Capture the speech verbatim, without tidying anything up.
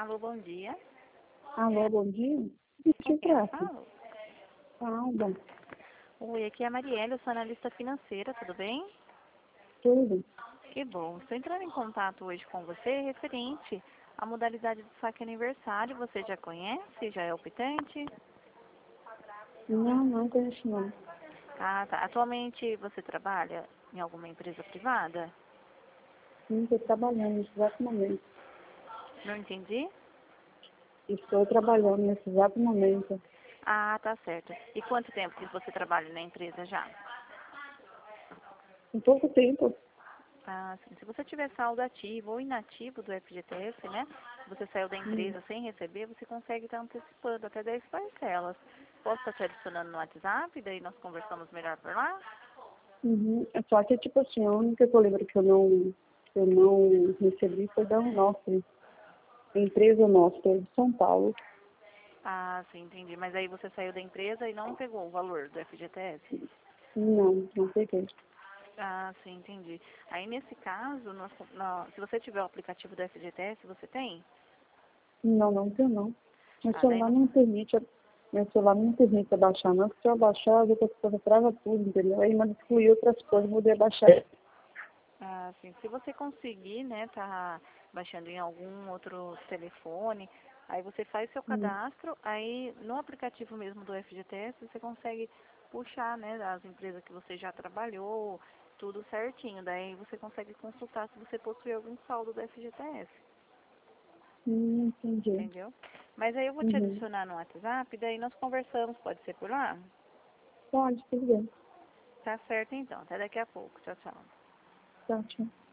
Alô, bom dia. Alô, bom dia. Com Que quem eu trata? falo? Alba, Oi, aqui é a Marielle, eu sou analista financeira, tudo bem? tudo. Que bom. Estou entrando em contato hoje com você referente à modalidade do saque aniversário. Você já conhece? Já é optante? Não, não conheço não. Ah, tá. Atualmente você trabalha em alguma empresa privada? Não estou trabalhando nesse exato momento. Não entendi? Estou trabalhando nesse exato momento. Ah, tá certo. E quanto tempo que você trabalha na empresa já? Em pouco tempo. Ah, sim. Se você tiver saldo ativo ou inativo do F G T S, né? Você saiu da Hum, empresa sem receber, você consegue estar antecipando até dez parcelas. Posso estar te adicionando no WhatsApp, daí nós conversamos melhor por lá? Uhum. É só que, tipo assim, a única que eu lembro que eu não, que eu não recebi foi da Onofre. A empresa Onofre, de São Paulo. Ah, sim, entendi. Mas aí você saiu da empresa e não pegou o valor do F G T S? Não, não peguei. Ah, sim, entendi. Aí nesse caso, nós, nós- se você tiver o aplicativo do F G T S, você tem? Não, não tenho não. Meu Ah, daí celular nós... não permite, meu celular não permite abaixar, não. Se eu abaixar, as outras coisas trava tudo, entendeu? Aí manda excluir outras coisas, vou abaixar. Ah, sim. Se você conseguir, né, tá baixando em algum outro telefone, aí você faz seu Hum. cadastro, aí no aplicativo mesmo do F G T S você consegue puxar, né, as empresas que você já trabalhou, tudo certinho. Daí você consegue consultar se você possui algum saldo do F G T S, Hum, entendi. entendeu? Mas aí eu vou te Uhum. adicionar no WhatsApp, daí nós conversamos, pode ser por lá? Pode, tudo bem. Tá certo então, até daqui a pouco. Tchau, tchau. Tá, tchau.